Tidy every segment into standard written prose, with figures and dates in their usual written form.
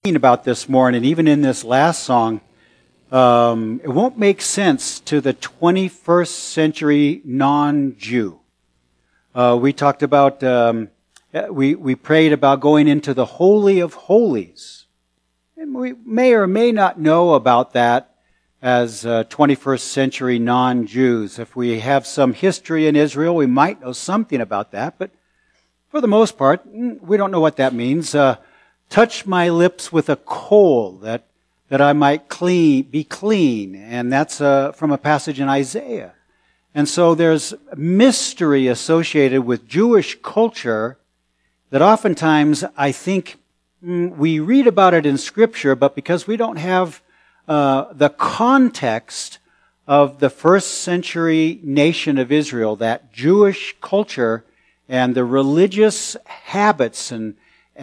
About this morning, even in this last song, it won't make sense to the 21st century non-Jew. We talked about, we prayed about going into the Holy of Holies. And we may or may not know about that as 21st century non-Jews. If we have some history in Israel, we might know something about that, but for the most part, we don't know what that means. Touch my lips with a coal that I might be clean. And that's from a passage in Isaiah. And so there's mystery associated with Jewish culture that oftentimes I think we read about it in Scripture, but because we don't have the context of the first century nation of Israel, that Jewish culture and the religious habits and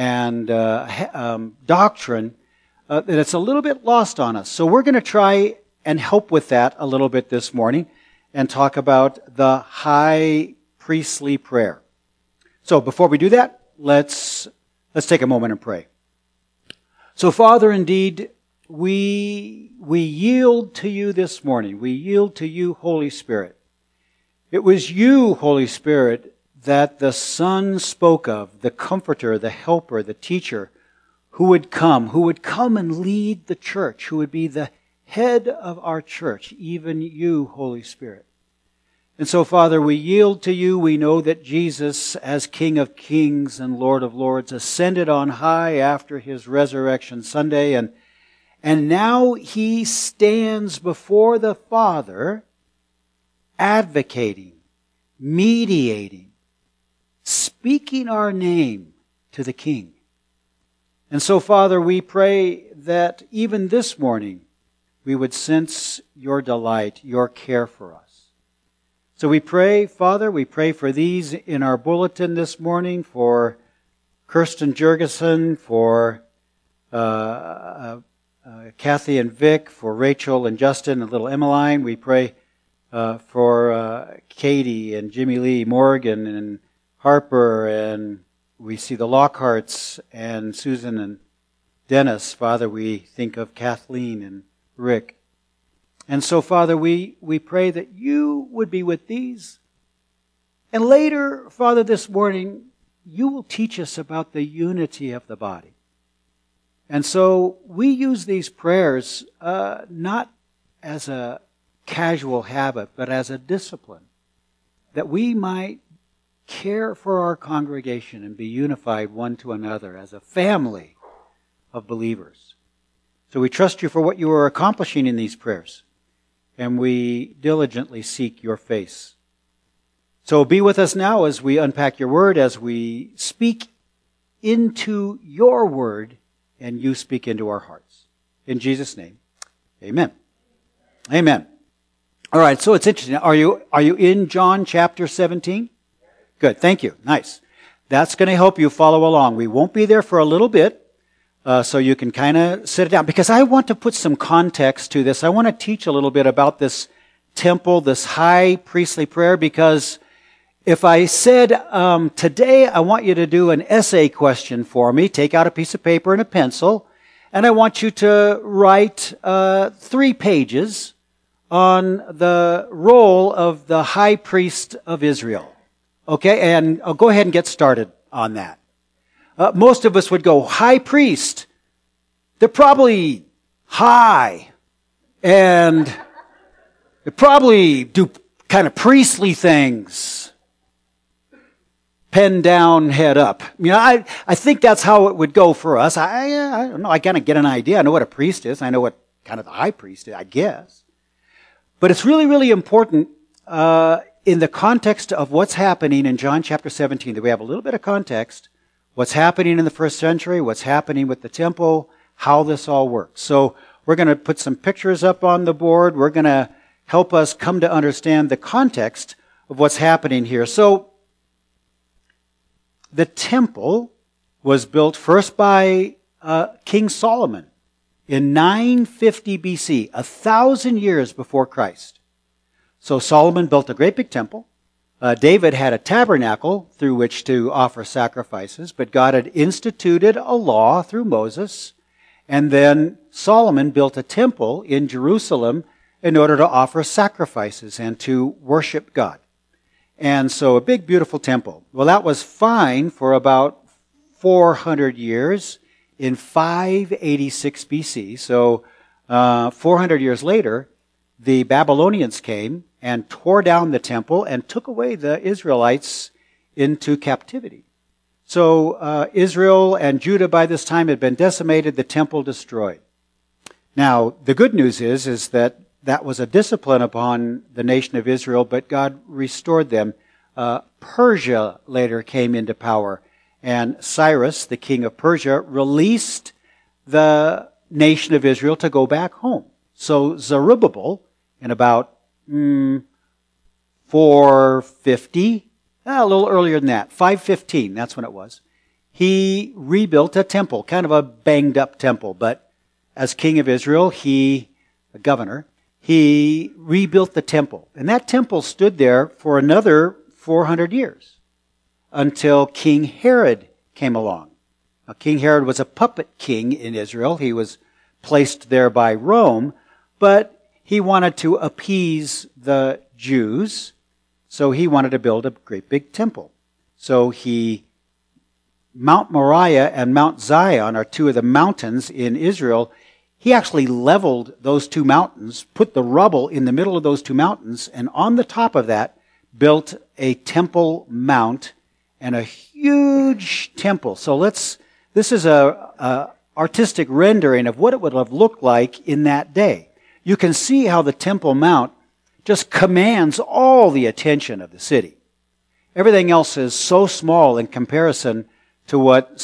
doctrine, that it's a little bit lost on us. So we're going to try and help with that a little bit this morning and talk about the high priestly prayer. So before we do that, let's take a moment and pray. So Father, indeed, we yield to you this morning. We yield to you, Holy Spirit. It was you, Holy Spirit, that the Son spoke of, the Comforter, the Helper, the Teacher, who would come and lead the church, who would be the head of our church, even you, Holy Spirit. And so, Father, we yield to you. We know that Jesus, as King of Kings and Lord of Lords, ascended on high after his resurrection Sunday, and now he stands before the Father, advocating, mediating, speaking our name to the King. And so, Father, we pray that even this morning we would sense your delight, your care for us. So we pray, Father, we pray for these in our bulletin this morning, for Kirsten Jurgensen, for Kathy and Vic, for Rachel and Justin and little Emmeline. We pray for Katie and Jimmy Lee Morgan and Harper, and we see the Lockharts and Susan and Dennis. Father, we think of Kathleen and Rick. And so, Father, we pray that you would be with these. And later, Father, this morning, you will teach us about the unity of the body. And so we use these prayers not as a casual habit, but as a discipline, that we might care for our congregation and be unified one to another as a family of believers. So we trust you for what you are accomplishing in these prayers, and we diligently seek your face. So be with us now as we unpack your word, as we speak into your word, and you speak into our hearts. In Jesus' name, amen. Amen. All right, so it's interesting. Are you in John chapter 17? Good, thank you. Nice. That's going to help you follow along. We won't be there for a little bit, so you can kind of sit it down. Because I want to put some context to this. I want to teach a little bit about this temple, this high priestly prayer, because if I said, today I want you to do an essay question for me, take out a piece of paper and a pencil, and I want you to write 3 pages on the role of the high priest of Israel. Okay, and I'll go ahead and get started on that. Most of us would go, high priest. They're probably high. And they probably do kind of priestly things. Pen down, head up. You know, I think that's how it would go for us. I don't know, I kind of get an idea. I know what a priest is. I know what kind of the high priest is, I guess. But it's really, really important in the context of what's happening in John chapter 17, that we have a little bit of context, what's happening in the first century, what's happening with the temple, how this all works. So we're going to put some pictures up on the board. We're going to help us come to understand the context of what's happening here. So the temple was built first by King Solomon in 950 BC, 1,000 years before Christ. So Solomon built a great big temple. David had a tabernacle through which to offer sacrifices, but God had instituted a law through Moses, And then Solomon built a temple in Jerusalem in order to offer sacrifices and to worship God. And so a big, beautiful temple. Well, that was fine for about 400 years in 586 BC. So 400 years later, the Babylonians came and tore down the temple and took away the Israelites into captivity. So Israel and Judah by this time had been decimated, the temple destroyed. Now, the good news is that that was a discipline upon the nation of Israel, but God restored them. Persia later came into power, and Cyrus, the king of Persia, released the nation of Israel to go back home. So Zerubbabel, in about 450, a little earlier than that, 515, that's when it was, he rebuilt a temple, kind of a banged up temple, but as king of Israel, a governor, he rebuilt the temple. And that temple stood there for another 400 years until King Herod came along. Now, King Herod was a puppet king in Israel. He was placed there by Rome, but he wanted to appease the Jews, so he wanted to build a great big temple. So Mount Moriah and Mount Zion are two of the mountains in Israel. He actually leveled those two mountains, put the rubble in the middle of those two mountains, and on the top of that built a temple mount and a huge temple. So this is a artistic rendering of what it would have looked like in that day. You can see how the Temple Mount just commands all the attention of the city. Everything else is so small in comparison to what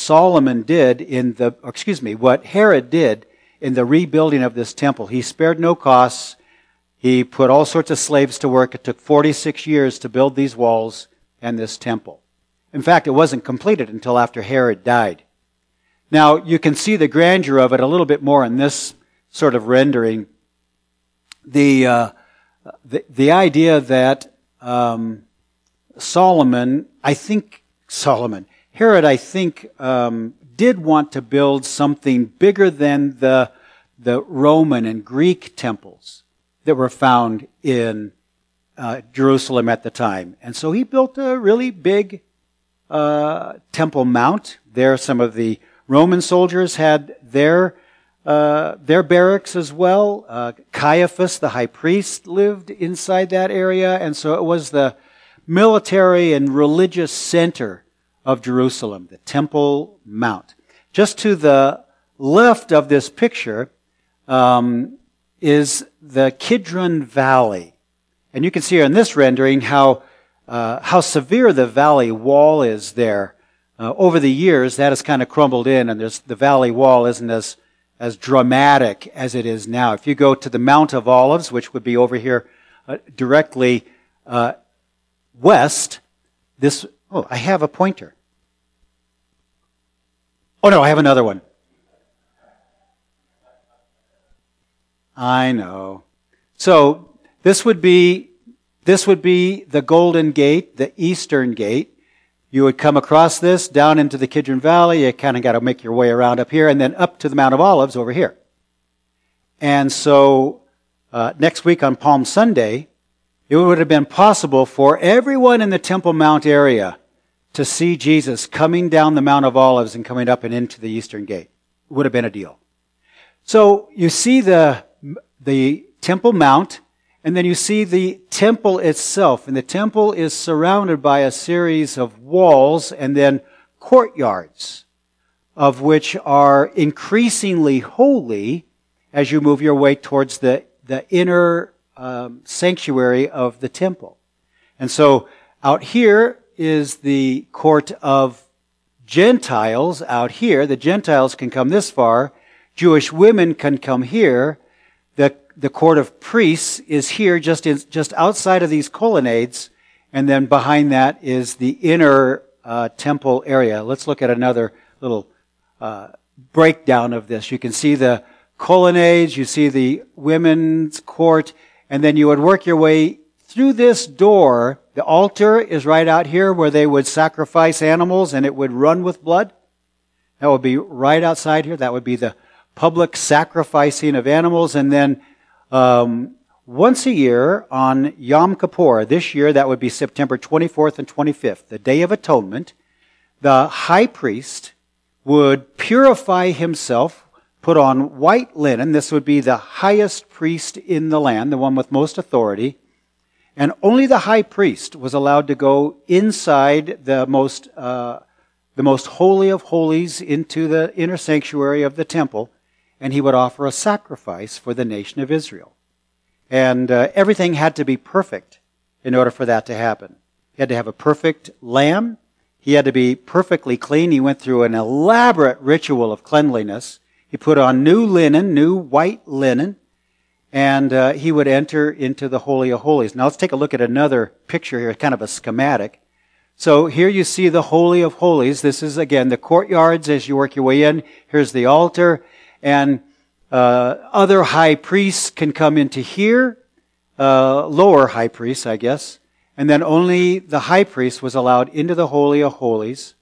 what Herod did in the rebuilding of this temple. He spared no costs. He put all sorts of slaves to work. It took 46 years to build these walls and this temple. In fact, it wasn't completed until after Herod died. Now, you can see the grandeur of it a little bit more in this sort of rendering. The idea that Herod, I think, did want to build something bigger than the Roman and Greek temples that were found in Jerusalem at the time. And so he built a really big temple mount. There, some of the Roman soldiers had their barracks as well. Caiaphas, the high priest, lived inside that area, and so it was the military and religious center of Jerusalem, the Temple Mount. Just to the left of this picture is the Kidron Valley. And you can see here in this rendering how severe the valley wall is there. Over the years, that has kind of crumbled in, and the valley wall isn't as dramatic as it is now. If you go to the Mount of Olives, which would be over here directly west, I have a pointer. Oh no, I have another one. I know. So this would be the Golden Gate, the Eastern Gate. You would come across this down into the Kidron Valley. You kind of got to make your way around up here and then up to the Mount of Olives over here. And so next week on Palm Sunday, it would have been possible for everyone in the Temple Mount area to see Jesus coming down the Mount of Olives and coming up and into the Eastern Gate. It would have been a deal. So you see the Temple Mount, and then you see the temple itself. And the temple is surrounded by a series of walls and then courtyards, of which are increasingly holy as you move your way towards the inner sanctuary of the temple. And so out here is the court of Gentiles. Out here, the Gentiles can come this far. Jewish women can come here. The court of priests is here, just outside of these colonnades, and then behind that is the inner temple area. Let's look at another little breakdown of this. You can see the colonnades, you see the women's court, and then you would work your way through this door. The altar is right out here where they would sacrifice animals and it would run with blood. That would be right outside here. That would be the public sacrificing of animals, and then once a year on Yom Kippur, this year that would be September 24th and 25th, the Day of Atonement, the high priest would purify himself, put on white linen. This would be the highest priest in the land, the one with most authority. And only the high priest was allowed to go inside the most holy of holies into the inner sanctuary of the temple, and he would offer a sacrifice for the nation of Israel. And everything had to be perfect in order for that to happen. He had to have a perfect lamb. He had to be perfectly clean. He went through an elaborate ritual of cleanliness. He put on new linen, new white linen, and he would enter into the Holy of Holies. Now let's take a look at another picture here, kind of a schematic. So here you see the Holy of Holies. This is, again, the courtyards as you work your way in. Here's the altar, and other high priests can come into here, lower high priests, I guess, and then only the high priest was allowed into the Holy of Holies.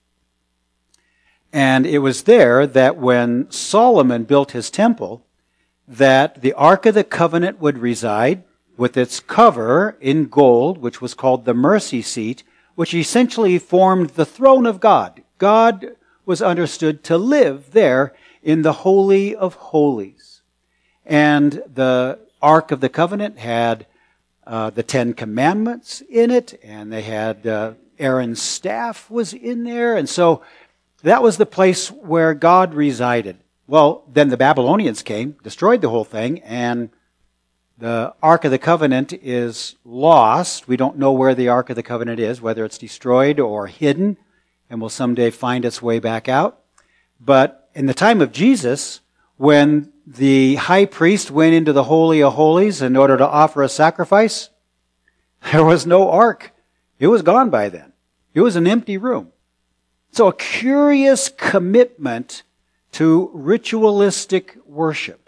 And it was there that when Solomon built his temple, that the Ark of the Covenant would reside with its cover in gold, which was called the mercy seat, which essentially formed the throne of God. God was understood to live there in the Holy of Holies. And the Ark of the Covenant had the Ten Commandments in it, and they had Aaron's staff was in there, and so that was the place where God resided. Well, then the Babylonians came, destroyed the whole thing, and the Ark of the Covenant is lost. We don't know where the Ark of the Covenant is, whether it's destroyed or hidden, and will someday find its way back out. But in the time of Jesus, when the high priest went into the Holy of Holies in order to offer a sacrifice, there was no ark. It was gone by then. It was an empty room. So a curious commitment to ritualistic worship.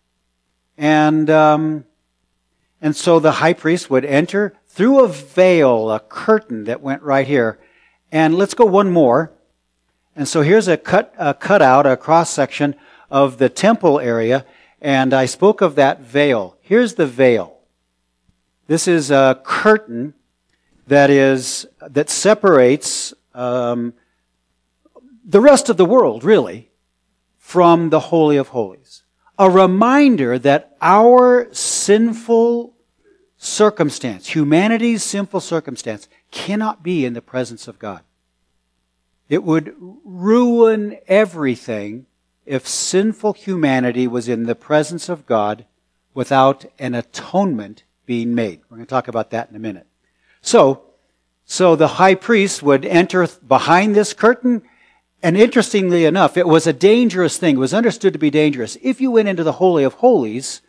And so the high priest would enter through a veil, a curtain that went right here. And let's go one more. And so here's a cutout, a cross-section of the temple area, and I spoke of that veil. Here's the veil. This is a curtain that separates the rest of the world, really, from the Holy of Holies. A reminder that our sinful circumstance, humanity's sinful circumstance, cannot be in the presence of God. It would ruin everything if sinful humanity was in the presence of God without an atonement being made. We're going to talk about that in a minute. So the high priest would enter behind this curtain, and interestingly enough, it was a dangerous thing. It was understood to be dangerous. If you went into the Holy of Holies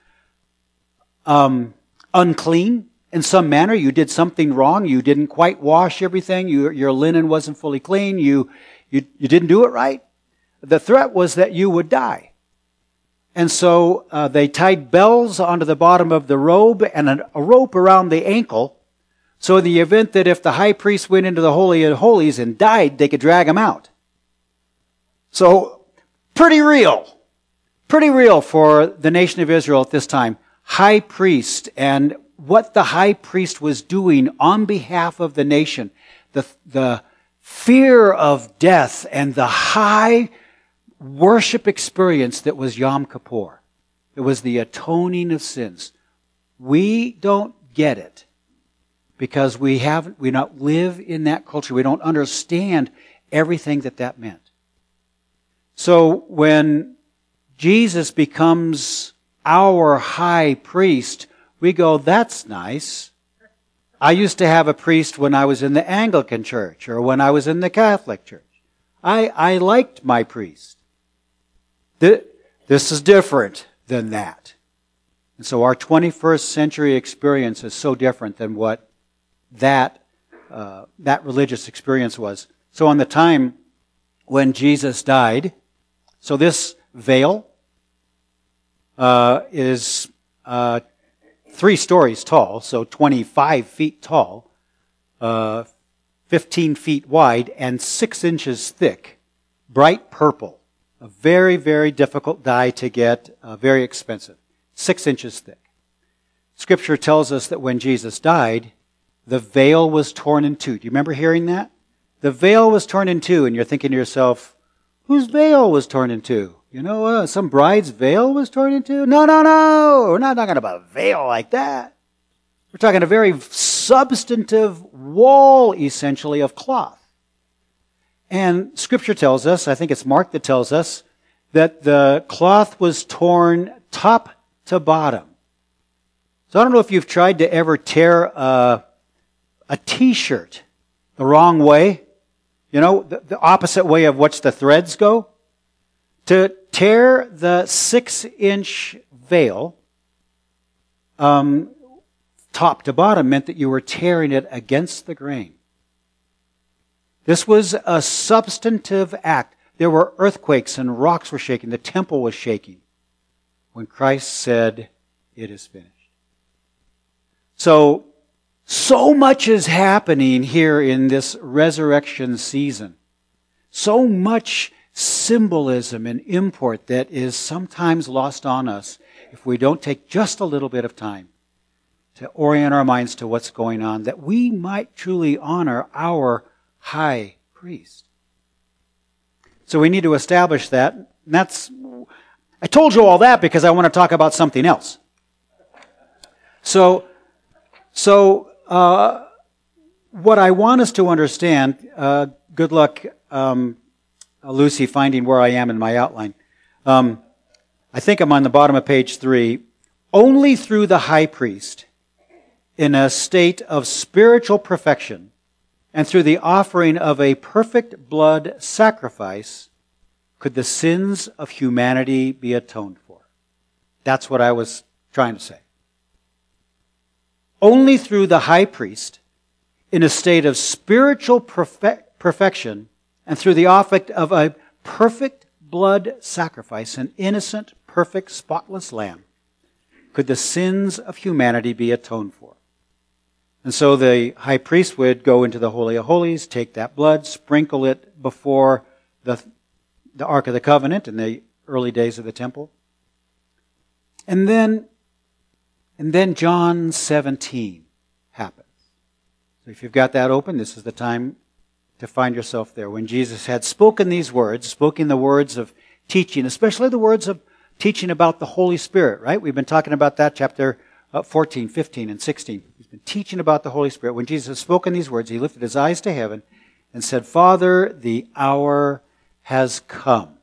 unclean in some manner, you did something wrong, you didn't quite wash everything, your linen wasn't fully clean, you didn't do it right, the threat was that you would die. And so they tied bells onto the bottom of the robe and a rope around the ankle, so in the event that if the high priest went into the Holy of Holies and died, they could drag him out. So, pretty real for the nation of Israel at this time. High priest, and what the high priest was doing on behalf of the nation, the fear of death and the high worship experience that was Yom Kippur. It was the atoning of sins. We don't get it because we don't live in that culture. We don't understand everything that meant. So when Jesus becomes our high priest, we go, that's nice. I used to have a priest when I was in the Anglican church or when I was in the Catholic church. I liked my priest. This is different than that. And so our 21st century experience is so different than what that religious experience was. So on the time when Jesus died, so this veil is 3 stories tall, so 25 feet tall, 15 feet wide, and 6 inches thick, bright purple. A very, very difficult dye to get, very expensive. 6 inches thick. Scripture tells us that when Jesus died, the veil was torn in two. Do you remember hearing that? The veil was torn in two, and you're thinking to yourself, whose veil was torn in two? You know, some bride's veil was torn in two? No. We're not talking about a veil like that. We're talking a very substantive wall, essentially, of cloth. And Scripture tells us, I think it's Mark that tells us, that the cloth was torn top to bottom. So I don't know if you've tried to ever tear a t-shirt the wrong way. You know, the opposite way of which the threads go. To tear the 6-inch veil top to bottom meant that you were tearing it against the grain. This was a substantive act. There were earthquakes and rocks were shaking. The temple was shaking when Christ said, "It is finished." So much is happening here in this resurrection season. So much symbolism and import that is sometimes lost on us if we don't take just a little bit of time to orient our minds to what's going on, that we might truly honor our high priest. So we need to establish that. And I told you all that because I want to talk about something else. So what I want us to understand, good luck, Lucy, finding where I am in my outline. I think I'm on the bottom of page 3. Only through the high priest, in a state of spiritual perfection, and through the offering of a perfect blood sacrifice, could the sins of humanity be atoned for. That's what I was trying to say. Only through the high priest, in a state of spiritual perfection, and through the offering of a perfect blood sacrifice, an innocent, perfect, spotless lamb, could the sins of humanity be atoned for. And so the high priest would go into the Holy of Holies, take that blood, sprinkle it before the Ark of the Covenant in the early days of the temple. And then John 17 happens. So if you've got that open, this is the time to find yourself there. When Jesus had spoken these words, spoken the words of teaching, especially the words of teaching about the Holy Spirit, right? We've been talking about that, chapter 14, 15, and 16. He's been teaching about the Holy Spirit. When Jesus had spoken these words, he lifted his eyes to heaven and said, "Father, the hour has come."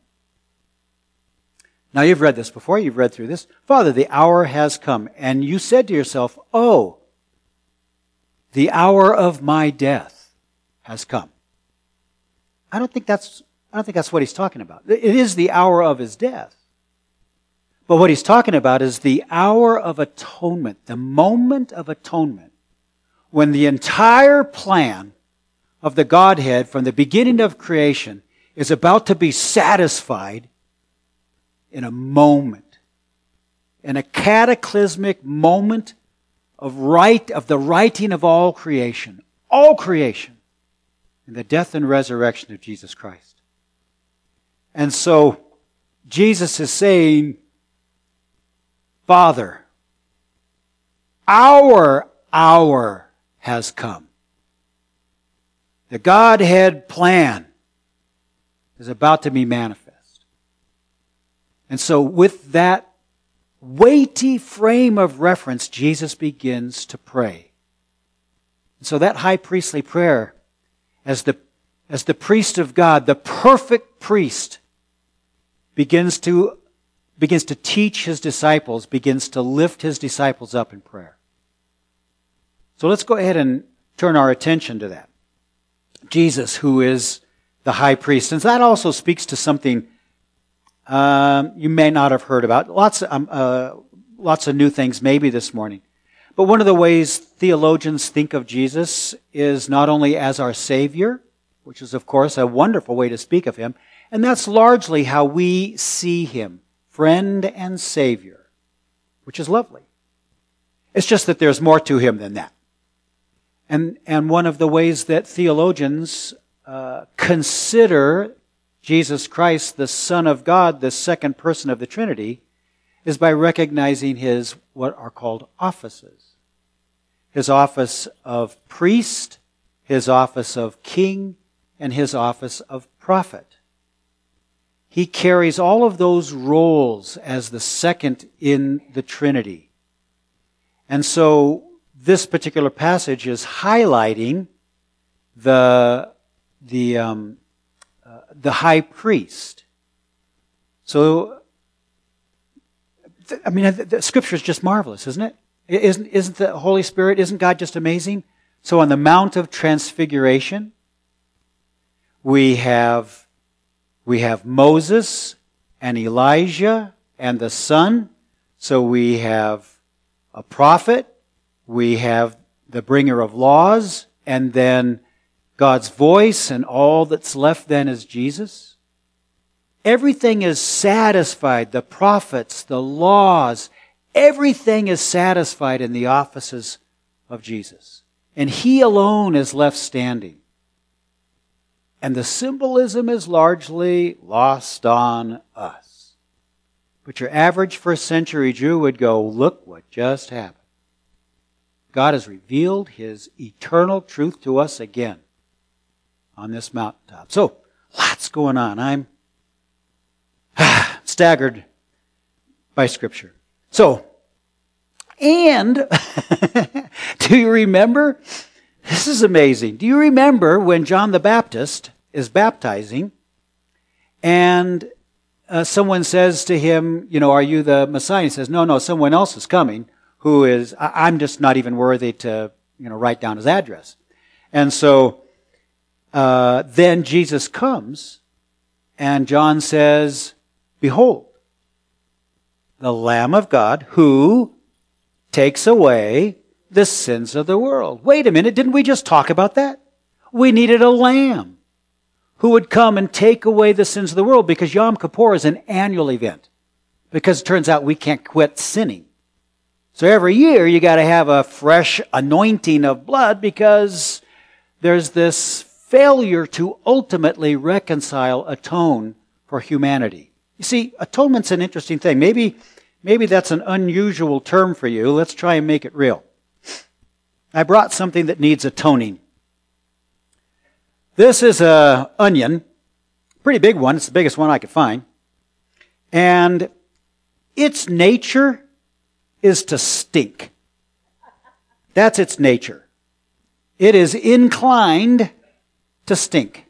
Now you've read this before, you've read through this. "Father, the hour has come." And you said to yourself, "Oh, the hour of my death has come." I don't think that's what he's talking about. It is the hour of his death. But what he's talking about is the hour of atonement, the moment of atonement, when the entire plan of the Godhead from the beginning of creation is about to be satisfied in a moment, in a cataclysmic moment of the righting of all creation, in the death and resurrection of Jesus Christ. And so Jesus is saying, "Father, our hour has come. The Godhead plan is about to be manifest." And so with that weighty frame of reference, Jesus begins to pray. And so that high priestly prayer, as the priest of God, the perfect priest, begins to teach his disciples, begins to lift his disciples up in prayer. So let's go ahead and turn our attention to that. Jesus, who is the high priest. And that also speaks to something you may not have heard about. Lots of new things maybe this morning. But one of the ways theologians think of Jesus is not only as our Savior, which is of course a wonderful way to speak of Him, and that's largely how we see Him, friend and Savior, which is lovely. It's just that there's more to Him than that. And one of the ways that theologians consider Jesus Christ, the Son of God, the second person of the Trinity, is by recognizing his, what are called offices. His office of priest, his office of king, and his office of prophet. He carries all of those roles as the second in the Trinity. And so this particular passage is highlighting the high priest. So, I mean, the Scripture is just marvelous, isn't it? Isn't the Holy Spirit, isn't God just amazing? So on the Mount of Transfiguration, we have Moses and Elijah and the Son. So we have a prophet, we have the bringer of laws, and then God's voice, and all that's left then is Jesus. Everything is satisfied. The prophets, the laws, everything is satisfied in the offices of Jesus. And He alone is left standing. And the symbolism is largely lost on us. But your average first century Jew would go, look what just happened. God has revealed His eternal truth to us again on this mountaintop. So, lots going on. I'm staggered by Scripture. So, and do you remember? This is amazing. Do you remember when John the Baptist is baptizing and someone says to him, you know, are you the Messiah? He says, no, someone else is coming who is, I'm just not even worthy to, write down his address. And so then Jesus comes and John says, behold, the Lamb of God who takes away the sins of the world. Wait a minute, didn't we just talk about that? We needed a lamb who would come and take away the sins of the world because Yom Kippur is an annual event. Because it turns out we can't quit sinning. So every year you got to have a fresh anointing of blood because there's this failure to ultimately reconcile, atone for humanity. You see, atonement's an interesting thing. Maybe that's an unusual term for you. Let's try and make it real. I brought something that needs atoning. This is an onion, pretty big one. It's the biggest one I could find. And its nature is to stink. That's its nature. It is inclined to stink.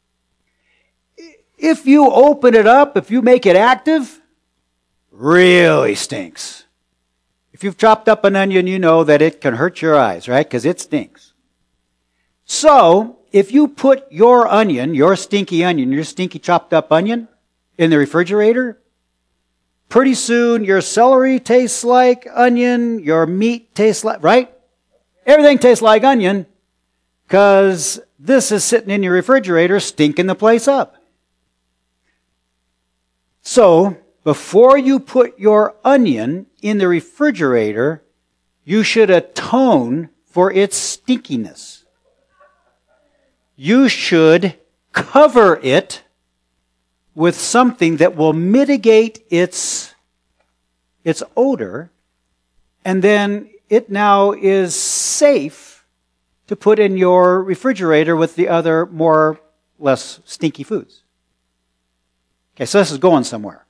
If you open it up, if you make it active, really stinks. If you've chopped up an onion, you know that it can hurt your eyes, right? Because it stinks. So, if you put your onion, your stinky chopped up onion, in the refrigerator, pretty soon your celery tastes like onion, your meat tastes like, right? Everything tastes like onion because this is sitting in your refrigerator stinking the place up. So, before you put your onion in the refrigerator, you should atone for its stinkiness. You should cover it with something that will mitigate its odor, and then it now is safe to put in your refrigerator with the other more or less stinky foods. Okay, so this is going somewhere.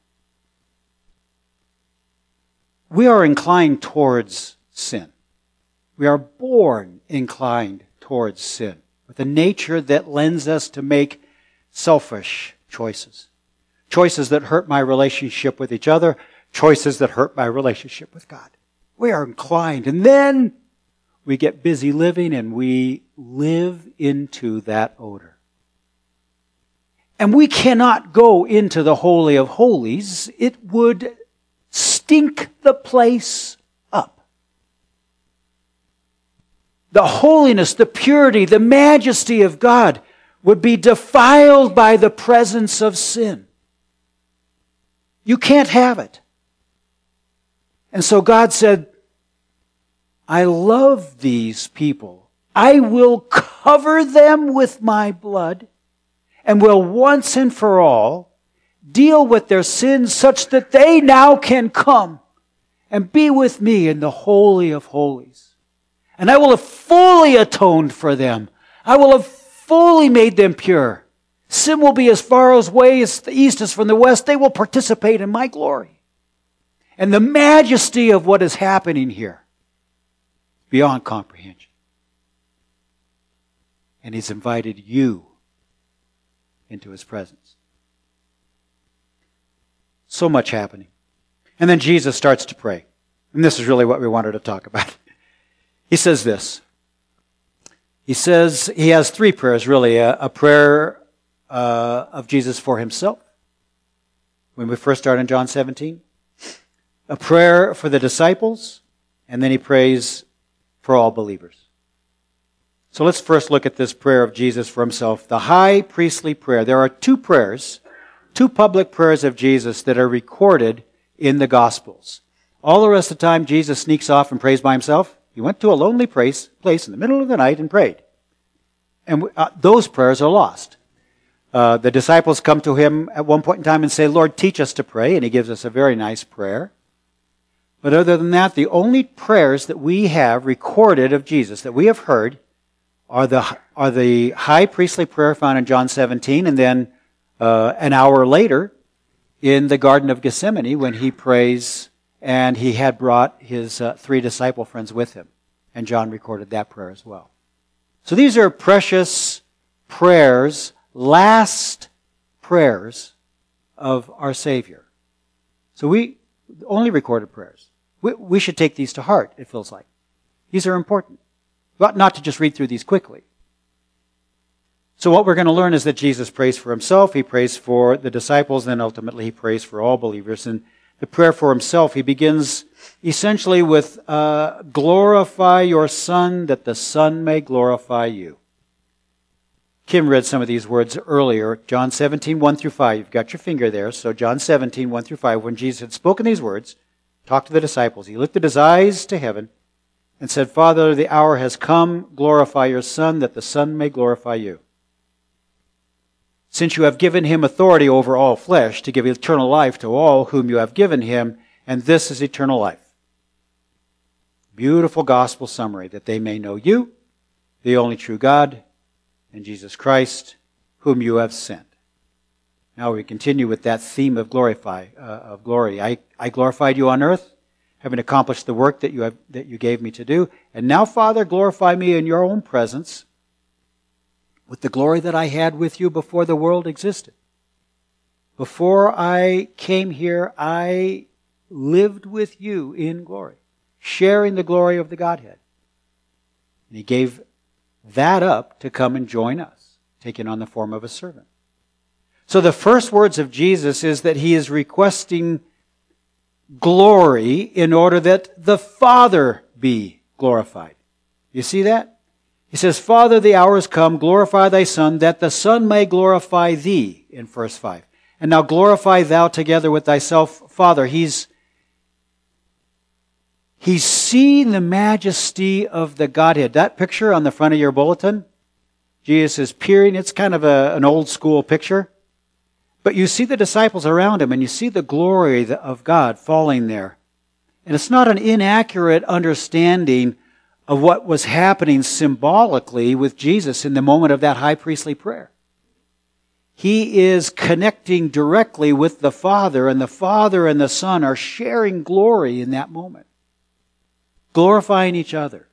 We are inclined towards sin. We are born inclined towards sin, with a nature that lends us to make selfish choices. Choices that hurt my relationship with each other, choices that hurt my relationship with God. We are inclined, and then we get busy living and we live into that odor. And we cannot go into the Holy of Holies. It would stink the place up. The holiness, the purity, the majesty of God would be defiled by the presence of sin. You can't have it. And so God said, I love these people. I will cover them with my blood, and will once and for all deal with their sins such that they now can come and be with me in the Holy of Holies. And I will have fully atoned for them. I will have fully made them pure. Sin will be as far away as the east is from the west. They will participate in my glory. And the majesty of what is happening here, beyond comprehension. And He's invited you into His presence. So much happening. And then Jesus starts to pray. And this is really what we wanted to talk about. He says this. He says, he has three prayers really. A prayer of Jesus for Himself, when we first start in John 17. A prayer for the disciples. And then He prays for all believers. So let's first look at this prayer of Jesus for Himself. The high priestly prayer. There are two prayers, two public prayers of Jesus that are recorded in the Gospels. All the rest of the time, Jesus sneaks off and prays by Himself. He went to a lonely place in the middle of the night and prayed. And those prayers are lost. The disciples come to Him at one point in time and say, Lord, teach us to pray. And He gives us a very nice prayer. But other than that, the only prayers that we have recorded of Jesus, that we have heard, are the high priestly prayer found in John 17, and then an hour later in the Garden of Gethsemane when He prays, and He had brought His three disciple friends with Him. And John recorded that prayer as well. So these are precious prayers, last prayers of our Savior. So we only recorded prayers. We should take these to heart, it feels like. These are important. But not to just read through these quickly. So what we're going to learn is that Jesus prays for Himself, He prays for the disciples, and then ultimately He prays for all believers. And the prayer for Himself, He begins essentially with, glorify your Son, that the Son may glorify you. Kim read some of these words earlier, John 17, 1 through 5. You've got your finger there. So John 17, 1 through 5, when Jesus had spoken these words, talked to the disciples, He lifted His eyes to heaven and said, Father, the hour has come. Glorify your Son, that the Son may glorify you. Since you have given Him authority over all flesh to give eternal life to all whom you have given Him, and this is eternal life. Beautiful gospel summary, that they may know you, the only true God, and Jesus Christ, whom you have sent. Now we continue with that theme of glory. I glorified you on earth, having accomplished the work that you gave me to do. And now, Father, glorify me in your own presence with the glory that I had with you before the world existed. Before I came here, I lived with you in glory, sharing the glory of the Godhead. And He gave that up to come and join us, taking on the form of a servant. So the first words of Jesus is that He is requesting glory in order that the Father be glorified. You see that? He says, Father, the hour has come, glorify thy Son, that the Son may glorify thee, in verse 5. And now glorify thou together with thyself, Father. He's seeing the majesty of the Godhead. That picture on the front of your bulletin, Jesus is peering. It's kind of an old school picture. But you see the disciples around Him, and you see the glory of God falling there. And it's not an inaccurate understanding of what was happening symbolically with Jesus in the moment of that high priestly prayer. He is connecting directly with the Father and the Son are sharing glory in that moment. Glorifying each other.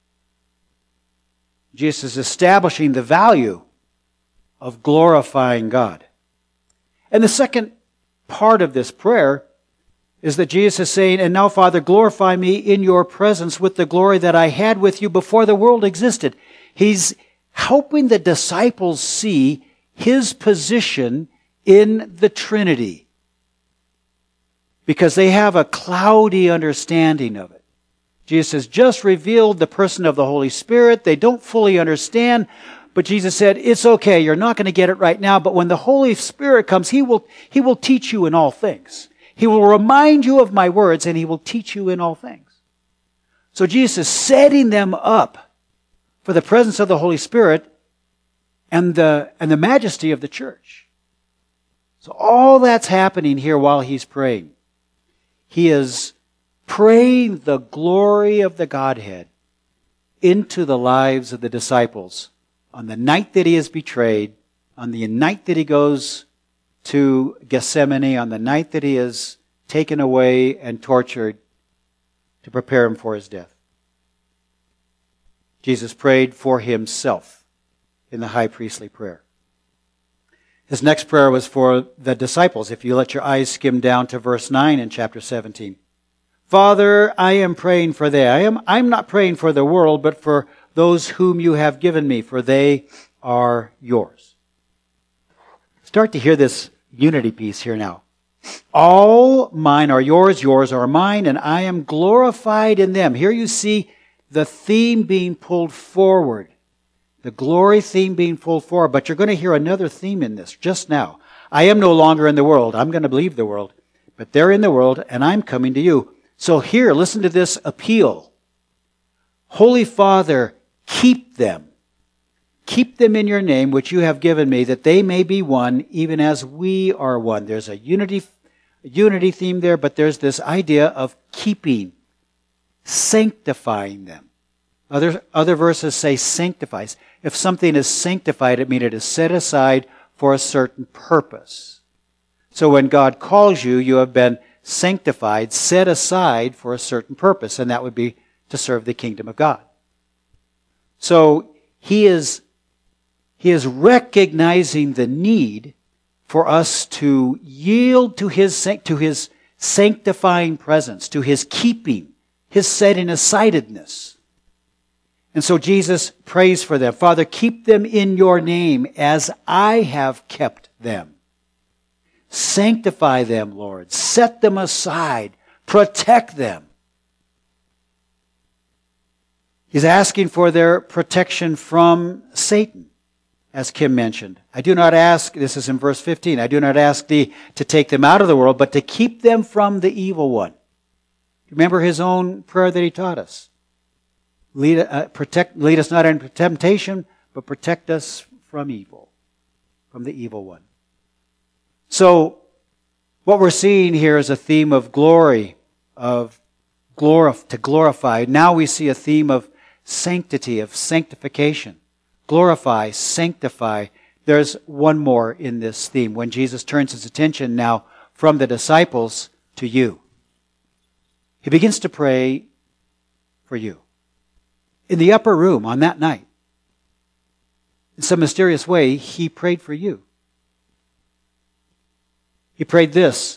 Jesus is establishing the value of glorifying God. And the second part of this prayer is that Jesus is saying, and now, Father, glorify me in your presence with the glory that I had with you before the world existed. He's helping the disciples see His position in the Trinity, because they have a cloudy understanding of it. Jesus has just revealed the person of the Holy Spirit. They don't fully understand, but Jesus said, it's okay, you're not going to get it right now, but when the Holy Spirit comes, He will teach you in all things. He will remind you of my words, and He will teach you in all things. So Jesus is setting them up for the presence of the Holy Spirit, and the majesty of the church. So all that's happening here while he's praying. He is praying the glory of the Godhead into the lives of the disciples on the night that he is betrayed, on the night that he goes to Gethsemane, on the night that he is taken away and tortured to prepare him for his death. Jesus prayed for himself in the high priestly prayer. His next prayer was for the disciples. If you let your eyes skim down to verse 9 in chapter 17. Father, I am praying for them. I'm not praying for the world, but for those whom you have given me, for they are yours. Start to hear this unity piece here now. All mine are yours, yours are mine, and I am glorified in them. Here you see the theme being pulled forward. The glory theme being pulled forward. But you're going to hear another theme in this just now. I am no longer in the world. I'm going to leave the world. But they're in the world, and I'm coming to you. So here, listen to this appeal. Holy Father, keep them. Keep them in your name, which you have given me, that they may be one, even as we are one. There's a unity theme there, but there's this idea of keeping, sanctifying them. Other verses say sanctifies. If something is sanctified, it means it is set aside for a certain purpose. So when God calls you, you have been sanctified, set aside for a certain purpose, and that would be to serve the kingdom of God. So he is recognizing the need for us to yield to his sanctifying presence, to his keeping, his setting asidedness. And so Jesus prays for them. Father, keep them in your name as I have kept them. Sanctify them, Lord. Set them aside. Protect them. He's asking for their protection from Satan, as Kim mentioned. I do not ask, this is in verse 15, I do not ask thee to take them out of the world, but to keep them from the evil one. Remember his own prayer that he taught us. Lead us not into temptation, but protect us from evil, from the evil one. So, what we're seeing here is a theme of glory, to glorify. Now we see a theme of sanctity, of sanctification. Glorify, sanctify. There's one more in this theme when Jesus turns his attention now from the disciples to you. He begins to pray for you. In the upper room on that night, in some mysterious way, he prayed for you. He prayed this.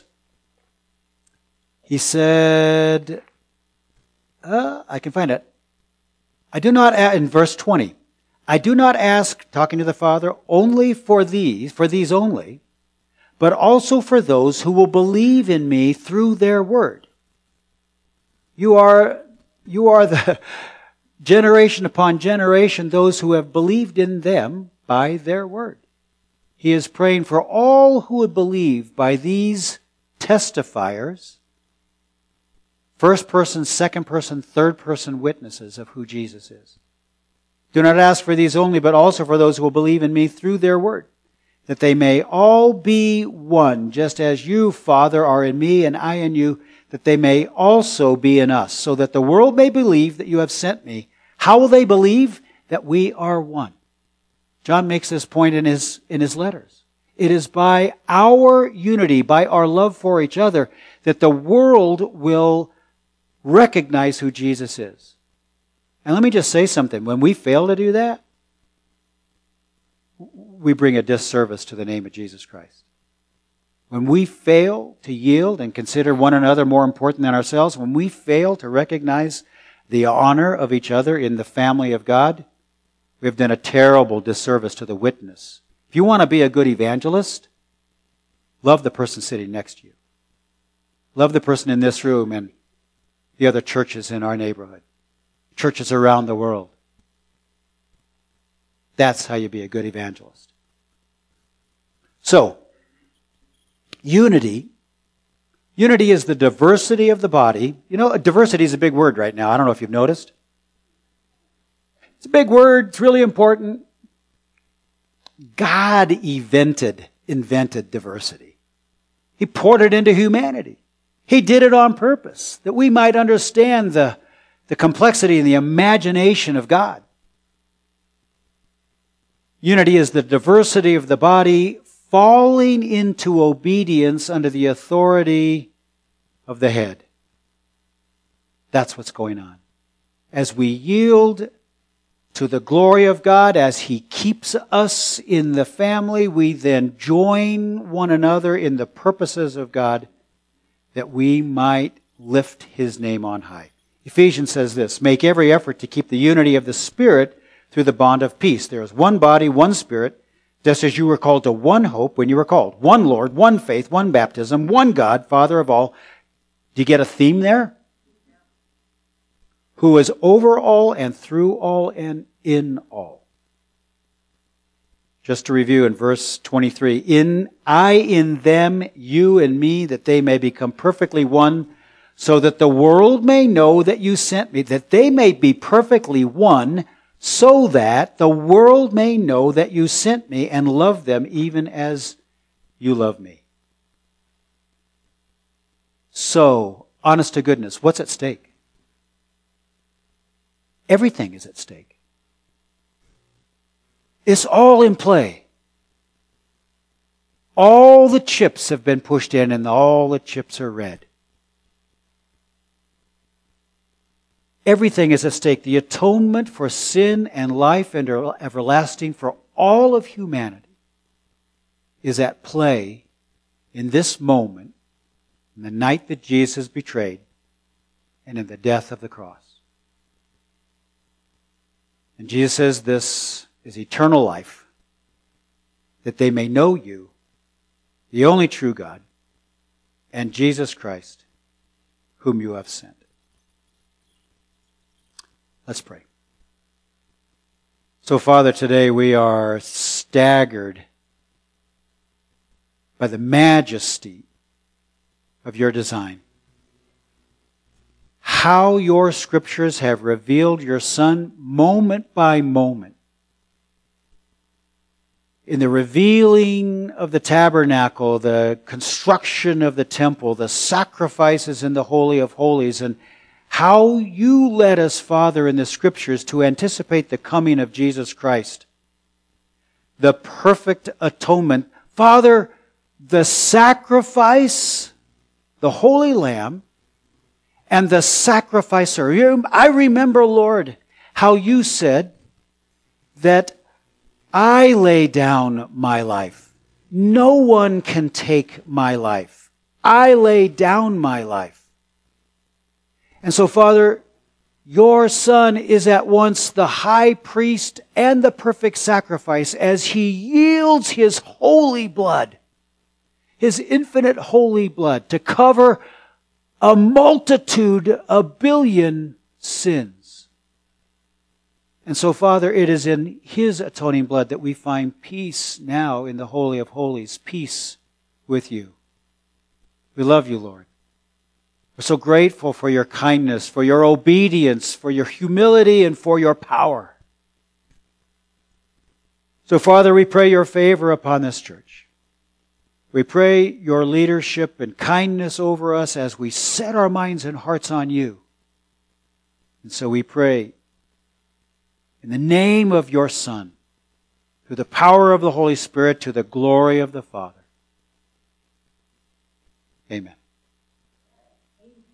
He said, I can find it. In verse 20, I do not ask, talking to the Father, only for these only, but also for those who will believe in me through their word. You are the generation upon generation, those who have believed in them by their word. He is praying for all who would believe by these testifiers, first person, second person, third person witnesses of who Jesus is. Do not ask for these only, but also for those who will believe in me through their word, that they may all be one, just as you, Father, are in me and I in you, that they may also be in us, so that the world may believe that you have sent me. How will they believe? That we are one. John makes this point in his letters. It is by our unity, by our love for each other, that the world will recognize who Jesus is. And let me just say something. When we fail to do that, we bring a disservice to the name of Jesus Christ. When we fail to yield and consider one another more important than ourselves, when we fail to recognize the honor of each other in the family of God, we have done a terrible disservice to the witness. If you want to be a good evangelist, love the person sitting next to you. Love the person in this room and the other churches in our neighborhood, churches around the world. That's how you be a good evangelist. So, unity is the diversity of the body. You know, diversity is a big word right now. I don't know if you've noticed. It's a big word. It's really important. God invented diversity. He poured it into humanity. He did it on purpose, that we might understand the complexity and the imagination of God. Unity is the diversity of the body falling into obedience under the authority of the head. That's what's going on. As we yield to the glory of God, as He keeps us in the family, we then join one another in the purposes of God that we might lift His name on high. Ephesians says this, make every effort to keep the unity of the Spirit through the bond of peace. There is one body, one Spirit, just as you were called to one hope when you were called. One Lord, one faith, one baptism, one God, Father of all. Do you get a theme there? Who is over all and through all and in all. Just to review in verse 23, I in them, you in me, that they may become perfectly one, so that the world may know that you sent me, that they may be perfectly one, so that the world may know that you sent me and love them even as you love me. So, honest to goodness, what's at stake? Everything is at stake. It's all in play. All the chips have been pushed in and all the chips are red. Everything is at stake. The atonement for sin and life and everlasting for all of humanity is at play in this moment, in the night that Jesus is betrayed, and in the death of the cross. And Jesus says this is eternal life, that they may know you, the only true God, and Jesus Christ, whom you have sent. Let's pray. So, Father, today we are staggered by the majesty of your design. How your scriptures have revealed your Son moment by moment. In the revealing of the tabernacle, the construction of the temple, the sacrifices in the Holy of Holies, and how you led us, Father, in the Scriptures to anticipate the coming of Jesus Christ. The perfect atonement. Father, the sacrifice, the Holy Lamb, and the sacrificer. I remember, Lord, how you said that I lay down my life. No one can take my life. I lay down my life. And so, Father, your Son is at once the high priest and the perfect sacrifice as He yields His holy blood, His infinite holy blood, to cover a multitude, a billion sins. And so, Father, it is in His atoning blood that we find peace now in the Holy of Holies, peace with you. We love you, Lord. We're so grateful for your kindness, for your obedience, for your humility, and for your power. So, Father, we pray your favor upon this church. We pray your leadership and kindness over us as we set our minds and hearts on you. And so we pray in the name of your Son, through the power of the Holy Spirit, to the glory of the Father. Amen.